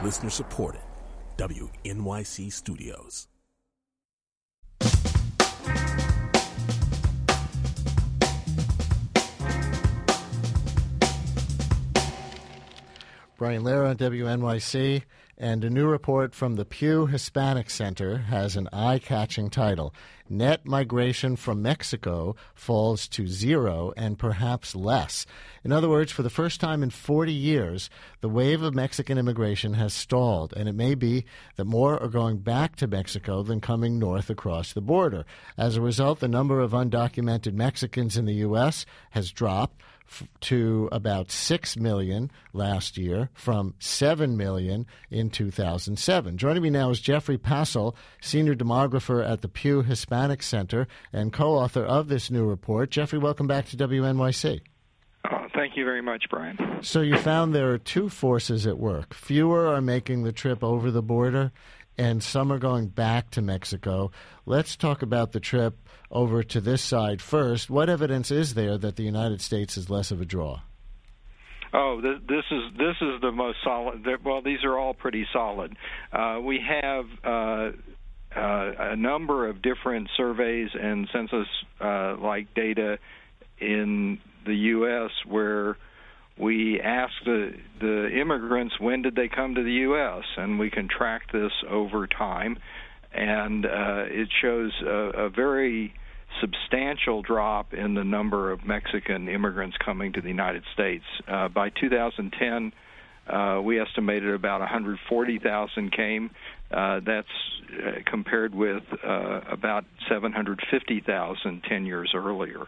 Listener supported. WNYC Studios. Brian Lehrer on WNYC, and a new report from the Pew Hispanic Center has an eye-catching title. Net migration from Mexico falls to zero and perhaps less. In other words, for the first time in 40 years, the wave of Mexican immigration has stalled, and it may be that more are going back to Mexico than coming north across the border. As a result, the number of undocumented Mexicans in the U.S. has dropped to about 6 million last year from 7 million in 2007. Joining me now is Jeffrey Passel, senior demographer at the Pew Hispanic Center and co-author of this new report. Jeffrey, welcome back to WNYC. Thank you very much, Brian. So you found there are two forces at work. Fewer are making the trip over the border, and some are going back to Mexico. Let's talk about the trip over to this side first. What evidence is there that the United States is less of a draw? Oh, this is the most solid. Well, these are all pretty solid. We have a number of different surveys and census-like data in the U.S. where we ask the immigrants when did they come to the U.S., and we can track this over time, and it shows a very substantial drop in the number of Mexican immigrants coming to the United States. By 2010, we estimated about 140,000 came. That's compared with about 750,000 10 years earlier.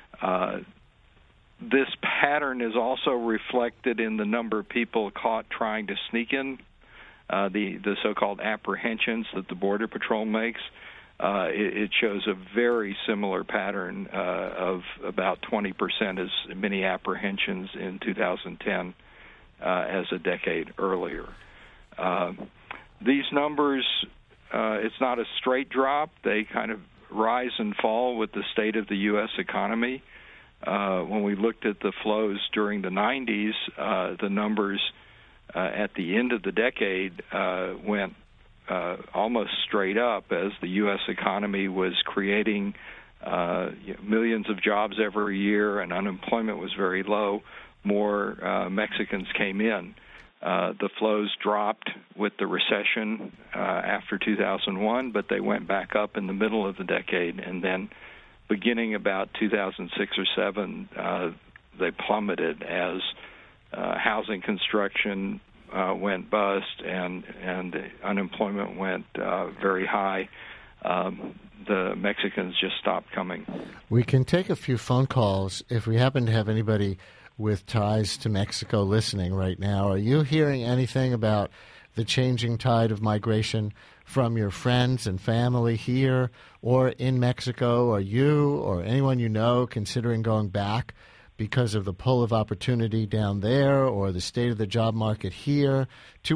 This pattern is also reflected in the number of people caught trying to sneak in, the so-called apprehensions that the Border Patrol makes. It shows a very similar pattern of about 20% as many apprehensions in 2010 as a decade earlier. These numbers, it's not a straight drop. They kind of rise and fall with the state of the U.S. economy. When we looked at the flows during the 90s, the numbers at the end of the decade went almost straight up as the U.S. economy was creating millions of jobs every year and unemployment was very low. More Mexicans came in. The flows dropped with the recession after 2001, but they went back up in the middle of the decade, and then beginning about 2006 or 7, they plummeted as housing construction went bust and unemployment went very high. The Mexicans just stopped coming. We can take a few phone calls if we happen to have anybody with ties to Mexico listening right now. Are you hearing anything about the changing tide of migration from your friends and family here or in Mexico? Are you or anyone you know considering going back because of the pull of opportunity down there or the state of the job market here?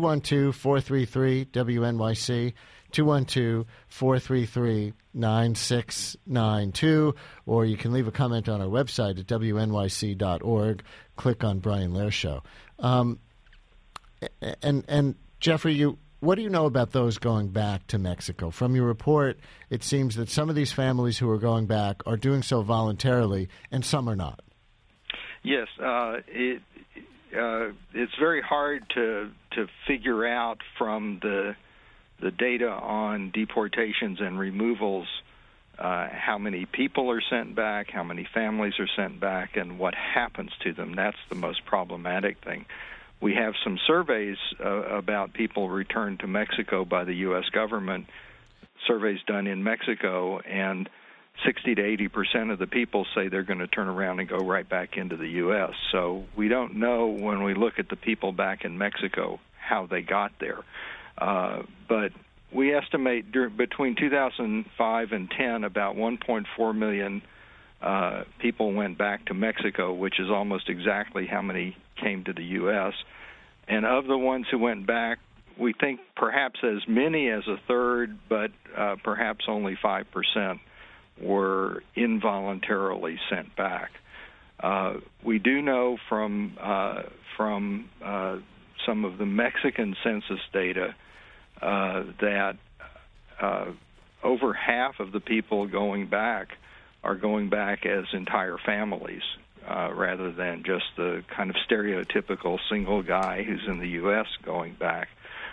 212-433-WNYC, 212-433-9692, or you can leave a comment on our website at WNYC.org. Click on Brian Lehrer Show. And Jeffrey, what do you know about those going back to Mexico? From your report, it seems that some of these families who are going back are doing so voluntarily, and some are not. Yes, it's very hard to figure out from the data on deportations and removals how many people are sent back, how many families are sent back, and what happens to them. That's the most problematic thing. We have some surveys about people returned to Mexico by the U.S. government, surveys done in Mexico, and 60 to 80% of the people say they're going to turn around and go right back into the U.S. So we don't know when we look at the people back in Mexico how they got there. But we estimate between 2005 and 10, about 1.4 million people went back to Mexico, which is almost exactly how many came to the U.S. And of the ones who went back, we think perhaps as many as a third, but perhaps only 5% were involuntarily sent back. We do know from some of the Mexican census data, that over half of the people going back are going back as entire families, rather than just the kind of stereotypical single guy who's in the U.S. going back.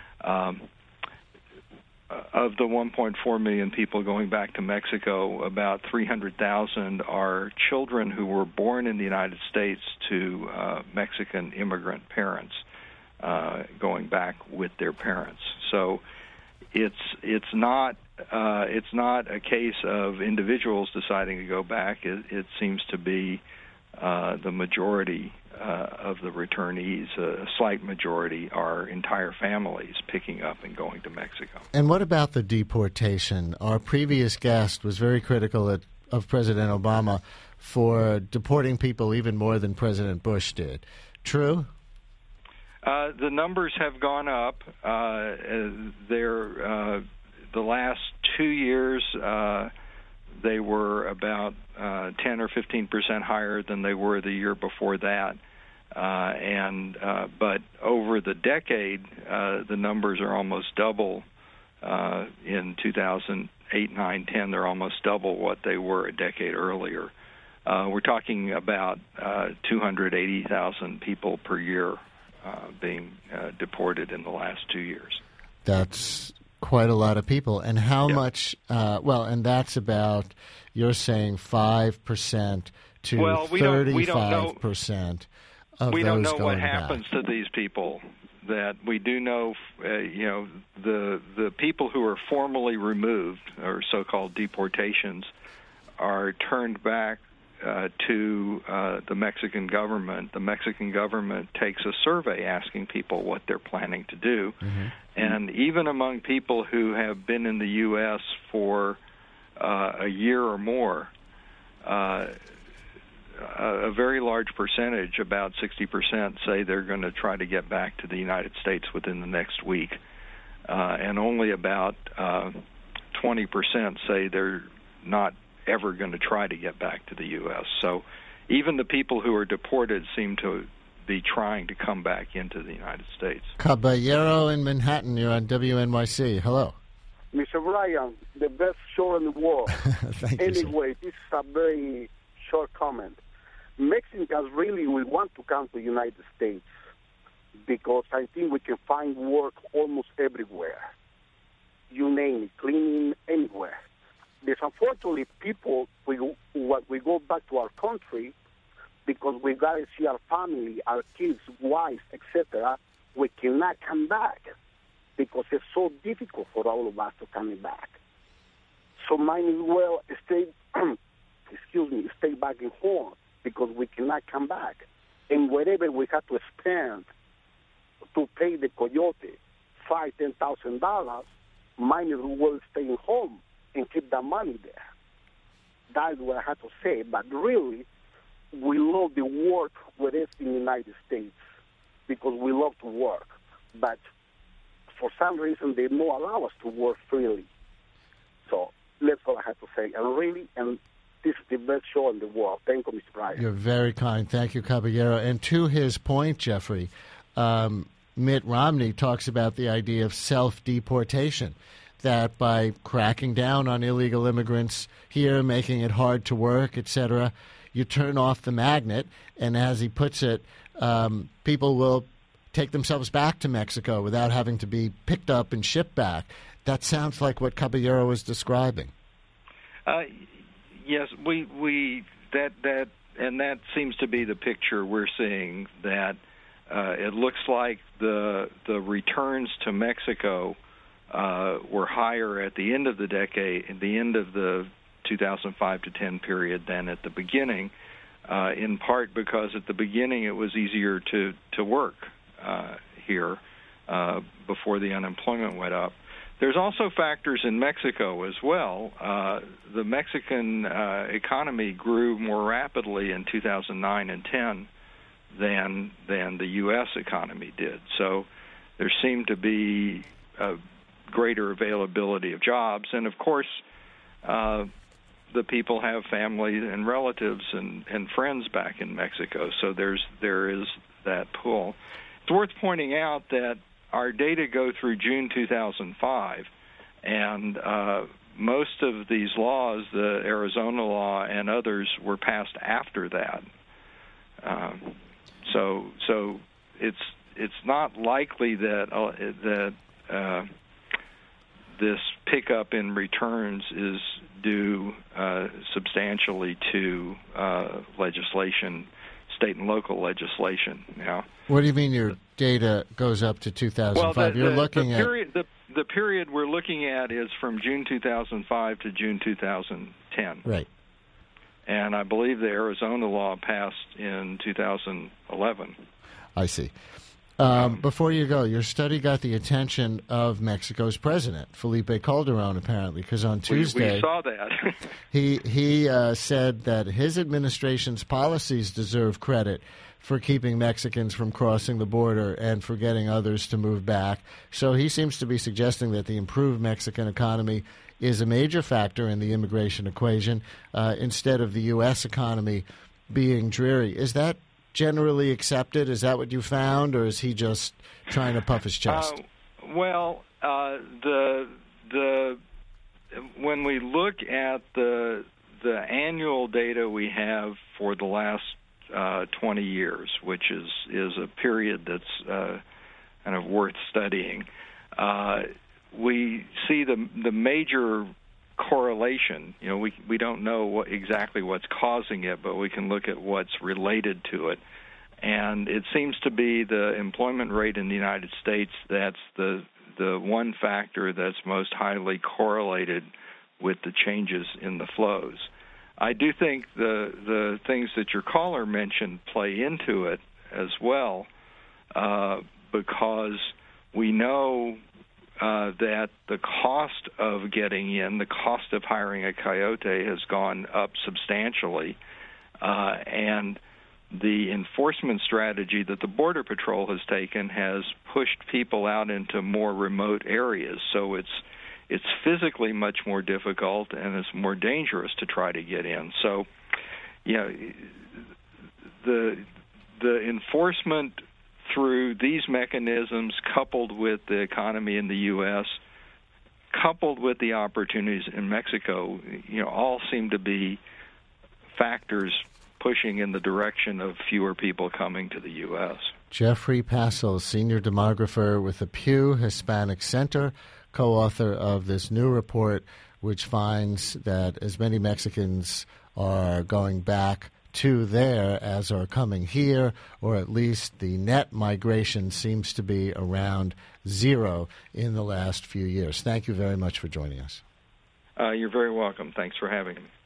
Of the 1.4 million people going back to Mexico, about 300,000 are children who were born in the United States to Mexican immigrant parents, going back with their parents. So it's not a case of individuals deciding to go back. It seems to be the majority of the returnees, a slight majority, are entire families picking up and going to Mexico. And what about the deportation? Our previous guest was very critical of President Obama for deporting people even more than President Bush did. True? The numbers have gone up. The last 2 years, they were about 10 or 15% higher than they were the year before that. But over the decade, the numbers are almost double. In 2008, 9, 10, they're almost double what they were a decade earlier. We're talking about 280,000 people per year being deported in the last 2 years. That's quite a lot of people. And how much, and that's about, you're saying 5% to 35% of we those don't know going what happens back. to these people. That we do know, the people who are formally removed, or so-called deportations, are turned back to the Mexican government. The Mexican government takes a survey asking people what they're planning to do. Mm-hmm. And even among people who have been in the U.S. for a year or more, a very large percentage, about 60%, say they're going to try to get back to the United States within the next week. And only about 20% say they're not ever going to try to get back to the U.S. So even the people who are deported seem to be trying to come back into the United States. Caballero in Manhattan, you're on WNYC. Hello. Mr. Bryan, the best show in the world. Thank you, anyway, this is a very short comment. Mexicans really will want to come to the United States because I think we can find work almost everywhere. You name it, cleaning, anywhere. There's unfortunately people, we go back to our country because we got to see our family, our kids, wives, etc. We cannot come back because it's so difficult for all of us to come back. So might as well stay back in home because we cannot come back. And whatever we have to spend to pay the coyote, $5,000, $10,000, might as well stay home and keep that money there. That's what I have to say. But really, we love the work with us in the United States because we love to work. But for some reason, they don't allow us to work freely. So that's all I have to say. And this is the best show in the world. Thank you, Mr. Bryan. You're very kind. Thank you, Caballero. And to his point, Jeffrey, Mitt Romney talks about the idea of self-deportation, that by cracking down on illegal immigrants here, making it hard to work, etc., you turn off the magnet, and as he puts it, people will take themselves back to Mexico without having to be picked up and shipped back. That sounds like what Caballero was describing. Yes, that seems to be the picture we're seeing. That it looks like the returns to Mexico were higher at the end of the decade, at the end of the 2005 to 10 period, than at the beginning. In part because at the beginning it was easier to work here before the unemployment went up. There's also factors in Mexico as well. The Mexican economy grew more rapidly in 2009 and 10 than the U.S. economy did. So there seemed to be a greater availability of jobs. And, of course, the people have family and relatives and friends back in Mexico. So there is that pull. worth pointing out that our data go through June 2005, and most of these laws, the Arizona law and others, were passed after that. So it's not likely that this pickup in returns is due substantially to legislation, state and local legislation. Now, what do you mean your data goes up to 2005? Well, You're looking at the period we're looking at is from June 2005 to June 2010. Right. And I believe the Arizona law passed in 2011. I see. Before you go, your study got the attention of Mexico's president, Felipe Calderon, apparently, because on Tuesday we saw that. he said that his administration's policies deserve credit for keeping Mexicans from crossing the border and for getting others to move back. So he seems to be suggesting that the improved Mexican economy is a major factor in the immigration equation instead of the U.S. economy being dreary. Is that generally accepted? Is that what you found, or is he just trying to puff his chest? When we look at the annual data we have for the last 20 years, which is a period that's kind of worth studying, we see the major correlation. You know, we don't know exactly what's causing it, but we can look at what's related to it. And it seems to be the employment rate in the United States that's the one factor that's most highly correlated with the changes in the flows. I do think the things that your caller mentioned play into it as well, because we know that the cost of getting in, the cost of hiring a coyote has gone up substantially, and the enforcement strategy that the Border Patrol has taken has pushed people out into more remote areas. So it's physically much more difficult and it's more dangerous to try to get in. So, the enforcement through these mechanisms, coupled with the economy in the U.S., coupled with the opportunities in Mexico, all seem to be factors pushing in the direction of fewer people coming to the U.S. Jeffrey Passel, senior demographer with the Pew Hispanic Center, co-author of this new report, which finds that as many Mexicans are going back to there as are coming here, or at least the net migration seems to be around zero in the last few years. Thank you very much for joining us. You're very welcome. Thanks for having me.